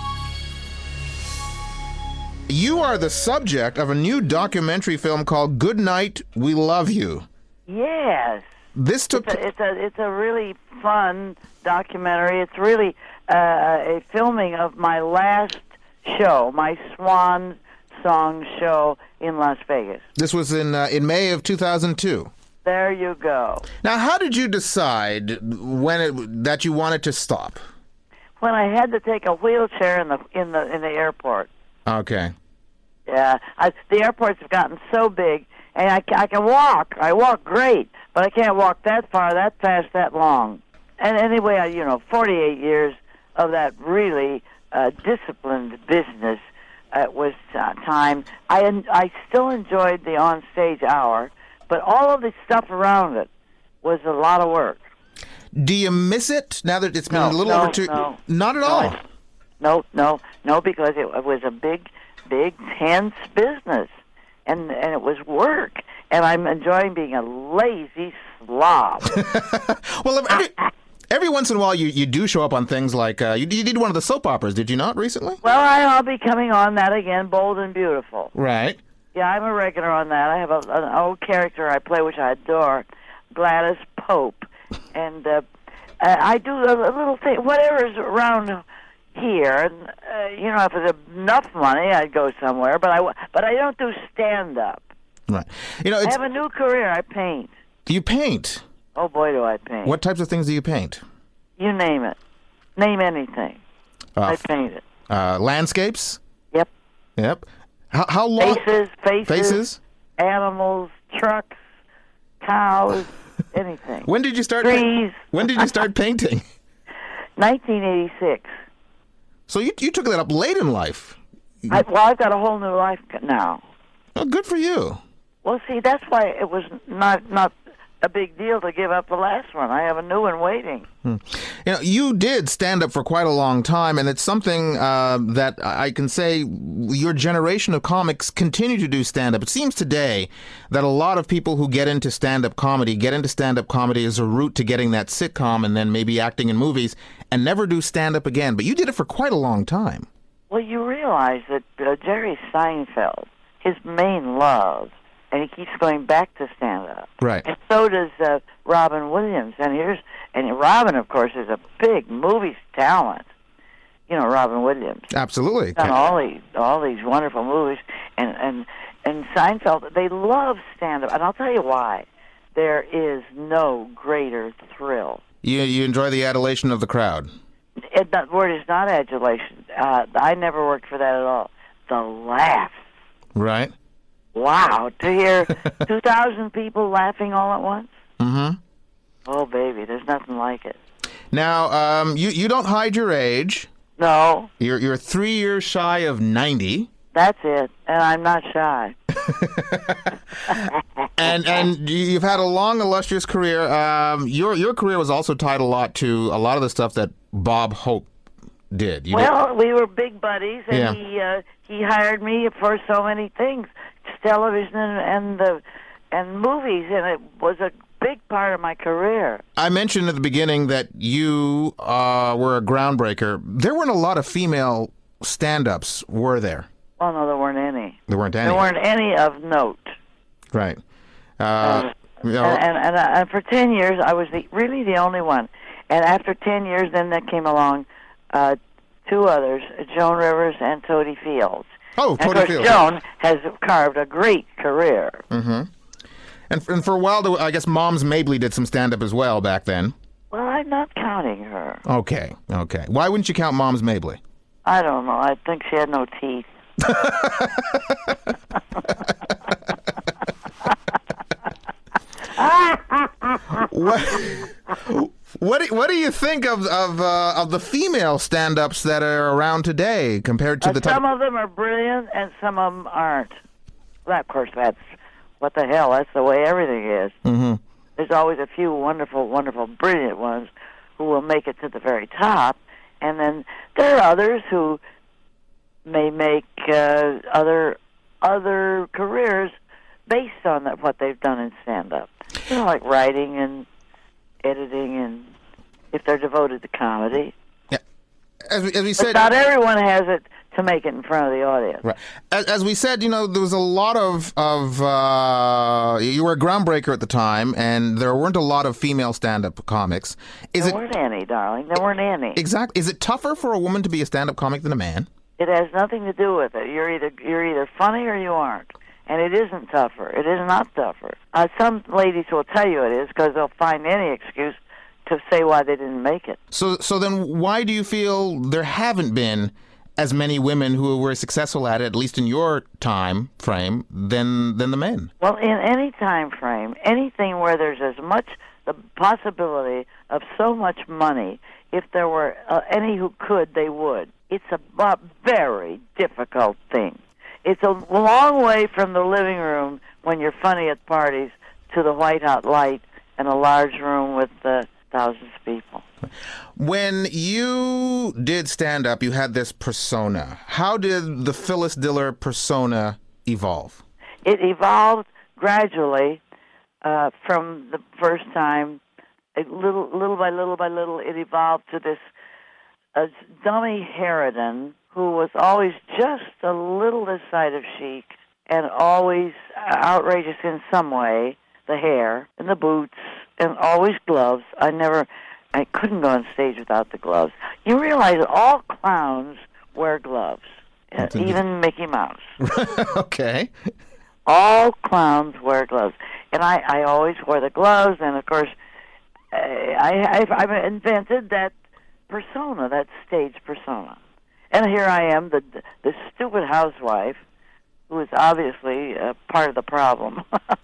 You are the subject of a new documentary film called Good Night, We Love You. Yes. This took... It's a, it's a, it's a really fun documentary. It's really uh, a filming of my last show, my swan song show in Las Vegas. This was in uh, in May of two thousand two. There you go. Now, how did you decide when it, that you wanted to stop? When I had to take a wheelchair in the in the in the airport. Okay. Yeah, I, the airports have gotten so big, and I, I can walk. I walk great, but I can't walk that far, that fast, that long. And anyway, I, you know, forty-eight years of that really uh, disciplined business uh, was uh, time. I I still enjoyed the on-stage hour, but all of the stuff around it was a lot of work. Do you miss it now that it's been no, a little no, over two? No, not at no, all. I, no, no, no, because it, it was a big, big, tense business, and and it was work, and I'm enjoying being a lazy slob. Well, every, every once in a while, you, you do show up on things like uh, you, you did one of the soap operas, did you not recently? Well, I, I'll be coming on that again, Bold and Beautiful. Right. Yeah, I'm a regular on that. I have a, an old character I play, which I adore, Gladys Pope, and uh, I do a, a little thing, whatever's around here. And uh, you know, if there's enough money, I'd go somewhere. But I, but I don't do stand up. Right. You know, it's, I have a new career. I paint. You paint? Oh boy, do I paint! What types of things do you paint? You name it. Name anything. Uh, I paint it. Uh, landscapes? Yep. Yep. How, how long? Faces, faces, faces, animals, trucks, cows, anything. When did you start? Trees. Pa- when did you start painting? nineteen eighty-six. So you you took that up late in life. I, well, I've got a whole new life now. Oh, good for you. Well, see, that's why it was not not a big deal to give up the last one. I have a new one waiting. Hmm. You know, you did stand up for quite a long time, and it's something uh, that I can say your generation of comics continue to do stand up. It seems today that a lot of people who get into stand up comedy get into stand up comedy as a route to getting that sitcom and then maybe acting in movies and never do stand up again. But you did it for quite a long time. Well, you realize that uh, Jerry Seinfeld, his main love, and he keeps going back to stand-up. Right. And so does uh, Robin Williams. And here's and Robin, of course, is a big movie talent. You know, Robin Williams. Absolutely. Done all these all these wonderful movies. And and and Seinfeld, they love stand-up. And I'll tell you why. There is no greater thrill. You you enjoy the adulation of the crowd. It, that word is not adulation. Uh, I never worked for that at all. The laugh. Right. Wow, to hear two thousand people laughing all at once? Mm-hmm. Oh, baby, there's nothing like it. Now, um, you, you don't hide your age. No. You're you're three years shy of ninety. That's it, and I'm not shy. and and you've had a long, illustrious career. Um, your your career was also tied a lot to a lot of the stuff that Bob Hope did. You well, did. we were big buddies, and Yeah. he uh, he hired me for so many things, television and, and the and movies, and it was a big part of my career. I mentioned at the beginning that you uh, were a groundbreaker. There weren't a lot of female stand-ups, were there? Oh no, there weren't any. There weren't any. There weren't any of note. Right. Uh, Uh, you know, and, and, and, uh, and for ten years, I was the, really the only one. And after ten years, then there came along uh, two others, Joan Rivers and Toady Fields. Oh, and Toady of course, Fields. Joan has carved a great career. Mm-hmm. And for, and for a while, there- I guess Moms Mabley did some stand-up as well back then. Well, I'm not counting her. Okay, okay. Why wouldn't you count Moms Mabley? I don't know. I think she had no teeth. what, what, do, what do you think of of, uh, of the female stand-ups that are around today compared to uh, the type? Some of them are brilliant, and some of them aren't. Well, of course, that's what the hell. That's the way everything is. Mm-hmm. There's always a few wonderful, wonderful, brilliant ones who will make it to the very top, and then there are others who may make uh, other other careers based on that, what they've done in stand-up. You know, like writing and editing, and if they're devoted to comedy. Yeah, as we, as we but said, not everyone has it to make it in front of the audience. Right. As, as we said, you know, there was a lot of of uh, you were a groundbreaker at the time, and there weren't a lot of female stand-up comics. Is there it, weren't any, darling. There weren't any. Exactly. Is it tougher for a woman to be a stand-up comic than a man? It has nothing to do with it. You're either you're either funny or you aren't. And it isn't tougher. It is not tougher. Uh, some ladies will tell you it is because they'll find any excuse to say why they didn't make it. So, so then why do you feel there haven't been as many women who were successful at it, at least in your time frame, than than the men? Well, in any time frame, anything where there's as much the possibility of so much money, if there were uh, any who could, they would. It's a, a very difficult thing. It's a long way from the living room when you're funny at parties to the white-hot light and a large room with uh, thousands of people. When you did stand-up, you had this persona. How did the Phyllis Diller persona evolve? It evolved gradually uh, from the first time. A little, little by little by little, it evolved to this uh, dummy harridan who was always just a little this side of chic and always outrageous in some way, the hair and the boots and always gloves. I never, I couldn't go on stage without the gloves. You realize all clowns wear gloves, uh, even Mickey Mouse. Okay. All clowns wear gloves. And I, I always wore the gloves, and of course, uh, I, I've, I've invented that persona, that stage persona. And here I am, the the stupid housewife, who is obviously uh, part of the problem.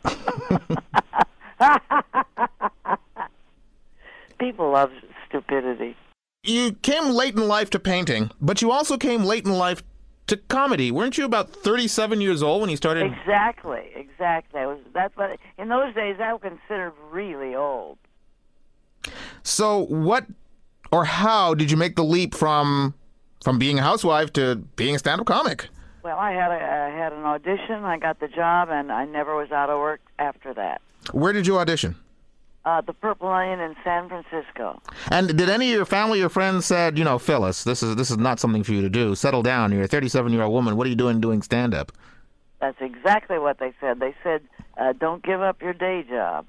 People love stupidity. You came late in life to painting, but you also came late in life to comedy. Weren't you about thirty-seven years old when you started? Exactly, exactly. I was, that's what, in those days, that was considered really old. So what or how did you make the leap from... From being a housewife to being a stand-up comic? Well, I had a, I had an audition, I got the job, and I never was out of work after that. Where did you audition? Uh, the Purple Onion in San Francisco. And did any of your family or friends said, you know, Phyllis, this is this is not something for you to do. Settle down. You're a thirty-seven-year-old woman. What are you doing doing stand-up? That's exactly what they said. They said, uh, don't give up your day job.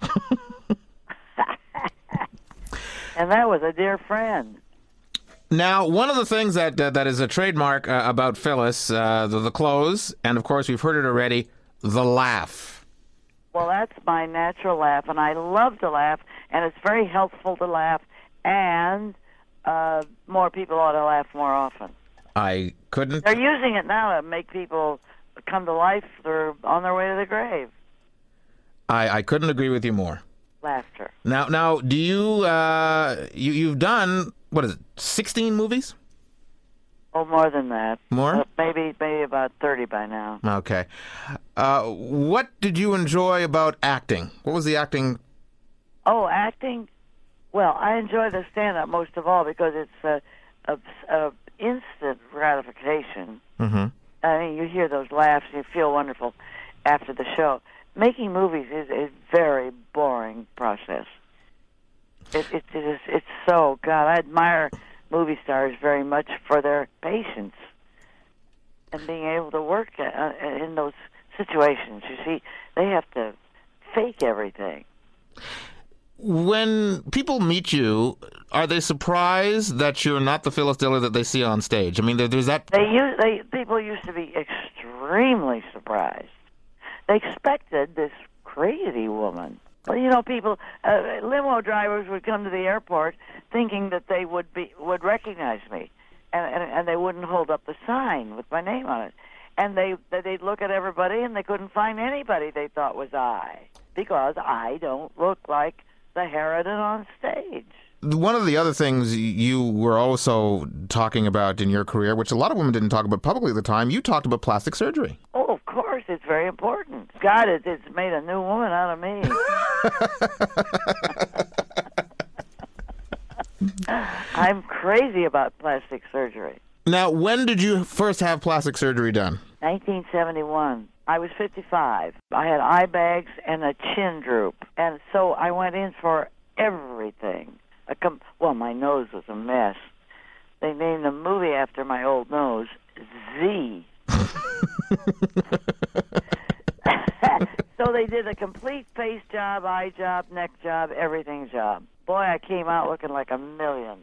And that was a dear friend. Now, one of the things that uh, that is a trademark uh, about Phyllis, uh, the, the clothes, and of course we've heard it already, the laugh. Well, that's my natural laugh, and I love to laugh, and it's very healthful to laugh, and uh, more people ought to laugh more often. I couldn't... They're using it now to make people come to life. They're on their way to the grave. I, I couldn't agree with you more. Laughter. Now, now, do you, uh, you, you've done... What is it, sixteen movies? Oh, more than that. More? Uh, maybe maybe about thirty by now. Okay. Uh, what did you enjoy about acting? What was the acting? Oh, acting? Well, I enjoy the stand-up most of all because it's a, a, a instant gratification. Mm-hmm. I mean, you hear those laughs, you feel wonderful after the show. Making movies is a very boring process. It, it, it is, it's so, God, I admire movie stars very much for their patience and being able to work uh, in those situations. You see, they have to fake everything. When people meet you, are they surprised that you're not the Phyllis Diller that they see on stage? I mean, there, there's that... They used, they people used to be extremely surprised. They expected this crazy woman. Well, you know, people, uh, limo drivers would come to the airport thinking that they would be would recognize me, and, and and they wouldn't hold up the sign with my name on it. And they they'd look at everybody, and they couldn't find anybody they thought was I, because I don't look like the Harridan on stage. One of the other things you were also talking about in your career, which a lot of women didn't talk about publicly at the time, you talked about plastic surgery. Oh, of course, it's very important. God, it, it's made a new woman out of me. I'm crazy about plastic surgery. Now, when did you first have plastic surgery done? nineteen seventy-one. I was fifty-five. I had eye bags and a chin droop. And so I went in for everything. A com- well, my nose was a mess. They named the movie after my old nose, Z. So they did a complete face job, eye job, neck job, everything job. Boy, I came out looking like a million.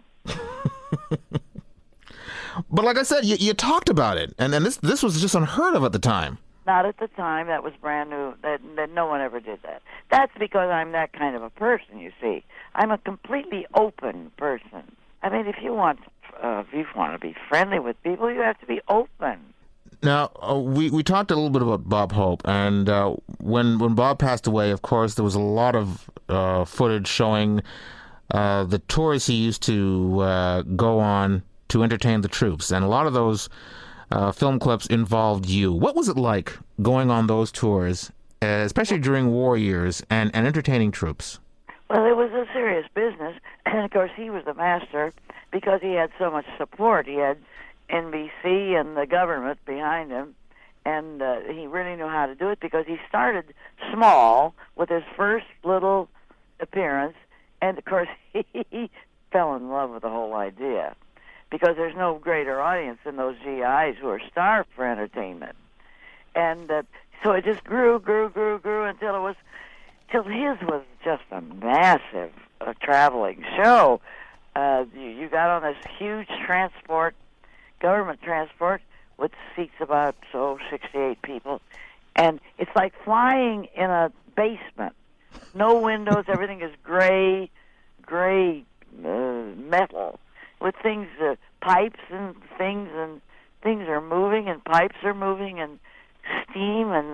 But like I said, you, you talked about it, and, and this this was just unheard of at the time. Not at the time. That was brand new. That, that no one ever did that. That's because I'm that kind of a person, you see. I'm a completely open person. I mean, if you want, uh, if you want to be friendly with people, you have to be open. Now, uh, we, we talked a little bit about Bob Hope, and uh, when when Bob passed away, of course, there was a lot of uh, footage showing uh, the tours he used to uh, go on to entertain the troops, and a lot of those uh, film clips involved you. What was it like going on those tours, uh, especially during war years, and, and entertaining troops? Well, it was a serious business, and of course he was the master because he had so much support. He had N B C and the government behind him, and uh, he really knew how to do it because he started small with his first little appearance, and of course he fell in love with the whole idea because there's no greater audience than those G Is who are starved for entertainment. And uh, so it just grew, grew, grew, grew until it was, till his was just a massive uh, traveling show. Uh, you, you got on this huge transport, government transport, with seats about, so, sixty-eight people. And it's like flying in a basement. No windows, everything is gray, gray uh, metal, with things, uh, pipes and things, and things are moving, and pipes are moving, and steam, and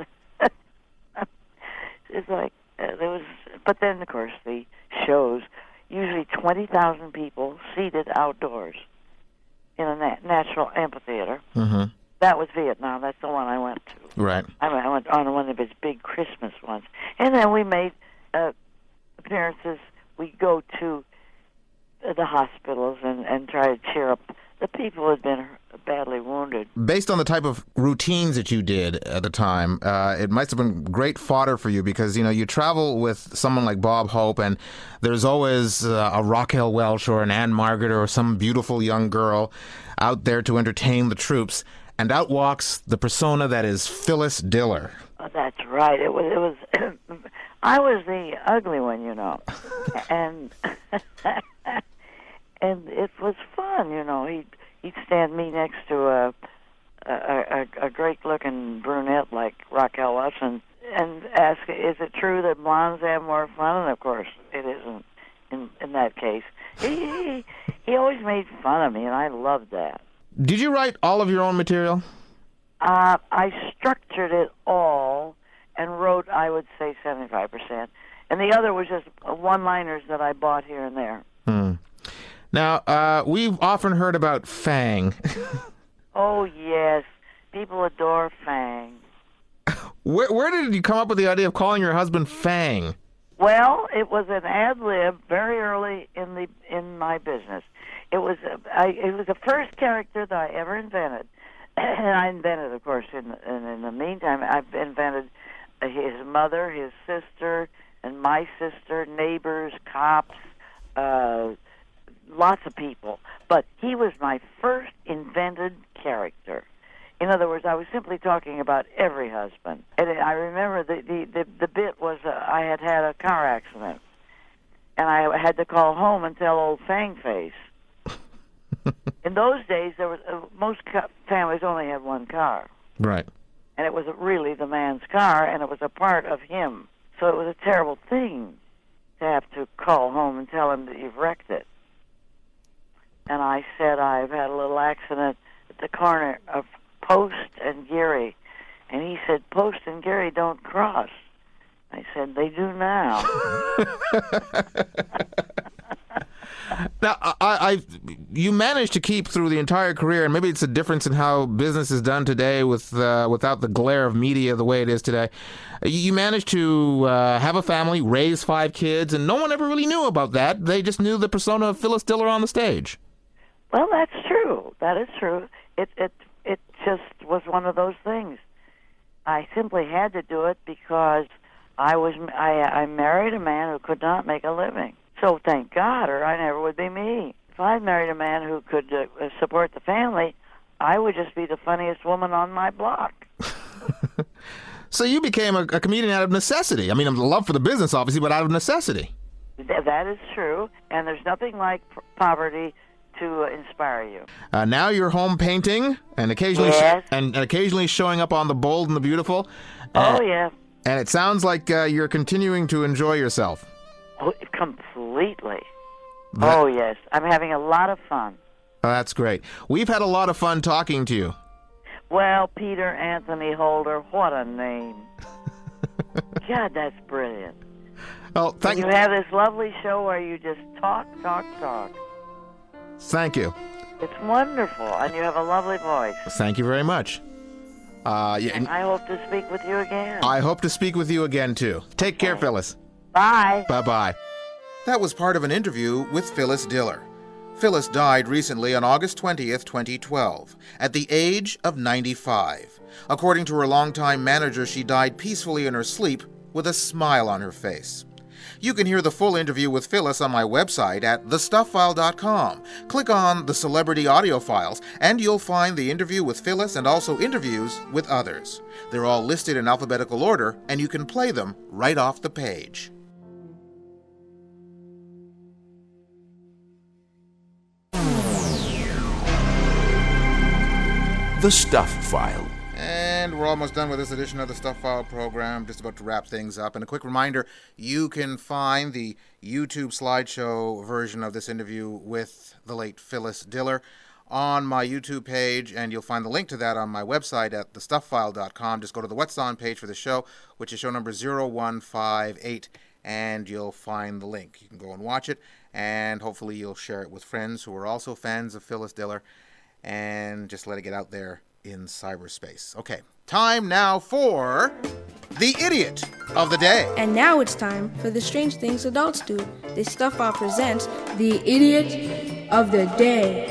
it's like, uh, there was, but then, of course, the shows, usually twenty thousand people seated outdoors in a nat- natural amphitheater. Mm-hmm. That was Vietnam. That's the one I went to. Right. I went, I went on one of his big Christmas ones. And then we made uh, appearances. We go to uh, the hospitals and, and try to cheer up the people who had been badly wounded. Based on the type of routines that you did at the time, uh, it must have been great fodder for you because, you know, you travel with someone like Bob Hope, and there's always uh, a Raquel Welch or an Anne Margaret or some beautiful young girl out there to entertain the troops, and out walks the persona that is Phyllis Diller. Oh, that's right. It was. It was. I was the ugly one, you know, and and it was fun, you know. He'd he'd stand me next to a a, a, a great-looking brunette like Raquel Welch and, and ask, "Is it true that blondes have more fun?" And of course, it isn't. In in that case, he he, he always made fun of me, and I loved that. Did you write all of your own material? Uh, I structured it all and wrote, I would say, seventy-five percent. And the other was just one-liners that I bought here and there. Hmm. Now, uh, we've often heard about Fang. Oh, yes. People adore Fang. Where, where did you come up with the idea of calling your husband Fang? Well, it was an ad lib very early in the in my business. It was uh, I, it was the first character that I ever invented. And I invented, of course, in, in, in the meantime, I've invented his mother, his sister, and my sister, neighbors, cops, uh, lots of people. But he was my first invented character. In other words, I was simply talking about every husband. And I remember the, the, the, the bit was uh, I had had a car accident, and I had to call home and tell old Fangface. In those days, there was uh, most ca- families only had one car. Right. And it was really the man's car, and it was a part of him. So it was a terrible thing to have to call home and tell him that you've wrecked it. And I said, I've had a little accident at the corner of Post and Geary. Now, I, I, you managed to keep through the entire career, and maybe it's a difference in how business is done today with uh, without the glare of media the way it is today. You managed to uh, have a family, raise five kids, and no one ever really knew about that. They just knew the persona of Phyllis Diller on the stage. Well, that's true. That is true. It it it just was one of those things. I simply had to do it because I was I I married a man who could not make a living. So thank God, or I never would be me. If I married a man who could uh, support the family, I would just be the funniest woman on my block. So you became a, a comedian out of necessity. I mean, a love for the business, obviously, but out of necessity. Th- that is true, and there's nothing like p- poverty to uh, inspire you. Uh, now you're home painting and occasionally yes. sh- and, and occasionally showing up on The Bold and the Beautiful. Uh, oh yeah. And it sounds like uh, you're continuing to enjoy yourself. Oh, completely. That, oh, yes. I'm having a lot of fun. Oh, that's great. We've had a lot of fun talking to you. Well, Peter Anthony Holder, what a name. God, that's brilliant. Oh, thank you. You have this lovely show where you just talk, talk, talk. Thank you. It's wonderful, and you have a lovely voice. Thank you very much. Uh, yeah, and I hope to speak with you again. I hope to speak with you again, too. Take okay. care, Phyllis. Bye. Bye-bye. That was part of an interview with Phyllis Diller. Phyllis died recently on August twentieth, twenty twelve, at the age of ninety-five. According to her longtime manager, she died peacefully in her sleep with a smile on her face. You can hear the full interview with Phyllis on my website at the stuff file dot com. Click on the Celebrity Audio Files, and you'll find the interview with Phyllis and also interviews with others. They're all listed in alphabetical order, and you can play them right off the page. The Stuff File. And we're almost done with this edition of the Stuff File program. Just about to wrap things up. And a quick reminder, you can find the YouTube slideshow version of this interview with the late Phyllis Diller on my YouTube page, and you'll find the link to that on my website at the stuff file dot com. Just go to the What's On page for the show, which is show number zero one five eight, and you'll find the link. You can go and watch it, and hopefully you'll share it with friends who are also fans of Phyllis Diller, and just let it get out there in cyberspace. Okay, time now for the Idiot of the Day. And now it's time for the Strange Things Adults Do. This Stuff File presents the Idiot of the Day.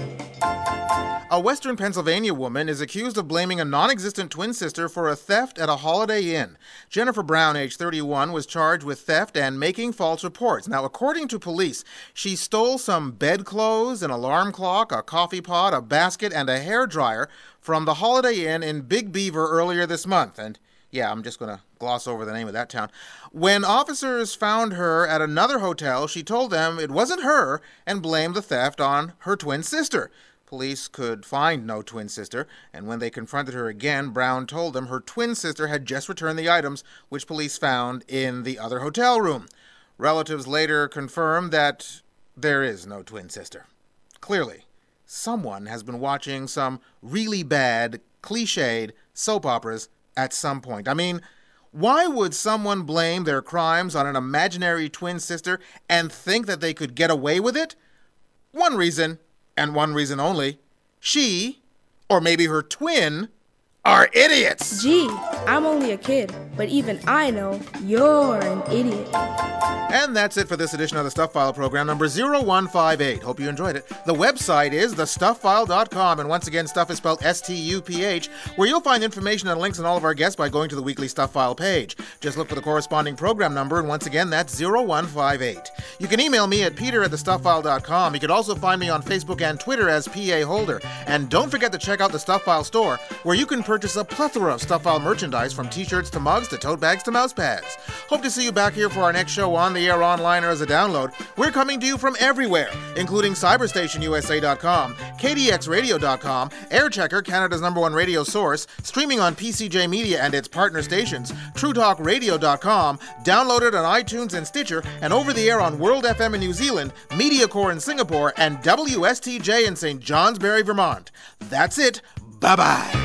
A Western Pennsylvania woman is accused of blaming a non-existent twin sister for a theft at a Holiday Inn. Jennifer Brown, age thirty-one, was charged with theft and making false reports. Now, according to police, she stole some bedclothes, an alarm clock, a coffee pot, a basket, and a hairdryer from the Holiday Inn in Big Beaver earlier this month. And yeah, I'm just going to gloss over the name of that town. When officers found her at another hotel, she told them it wasn't her and blamed the theft on her twin sister. Police could find no twin sister, and when they confronted her again, Brown told them her twin sister had just returned the items, which police found in the other hotel room. Relatives later confirmed that there is no twin sister. Clearly, someone has been watching some really bad, cliched soap operas at some point. I mean, why would someone blame their crimes on an imaginary twin sister and think that they could get away with it? One reason, and one reason only: she, or maybe her twin, are idiots. Gee, I'm only a kid, but even I know you're an idiot. And that's it for this edition of the Stuff File program, number zero one five eight. Hope you enjoyed it. The website is the stuff file dot com, and once again, stuff is spelled S T U P H, where you'll find information and links on all of our guests by going to the weekly Stuff File page. Just look for the corresponding program number, and once again, that's zero one five eight. You can email me at peter at the stuff file dot com. You can also find me on Facebook and Twitter as P A Holder. And don't forget to check out the Stuff File store, where you can purchase a plethora of Stuff File merchandise, from t-shirts to mugs to tote bags to mouse pads. Hope to see you back here for our next show on the air, online, or as a download. We're coming to you from everywhere, including cyberstation U S A dot com, K D X radio dot com, Airchecker, Canada's number one radio source, streaming on P C J Media and its partner stations, true talk radio dot com, downloaded on iTunes and Stitcher, and over the air on World F M in New Zealand, MediaCore in Singapore, and W S T J in Saint Johnsbury, Vermont. That's it. Bye-bye.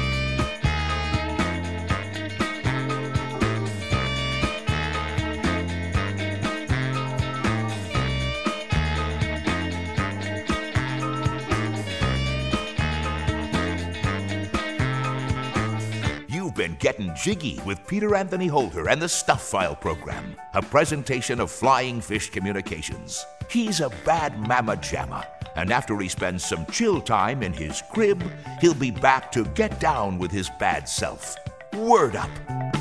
been getting jiggy with Peter Anthony Holder and the Stuff File program, a presentation of Flying Fish Communications. He's a bad mama jamma, and after he spends some chill time in his crib, he'll be back to get down with his bad self. Word up.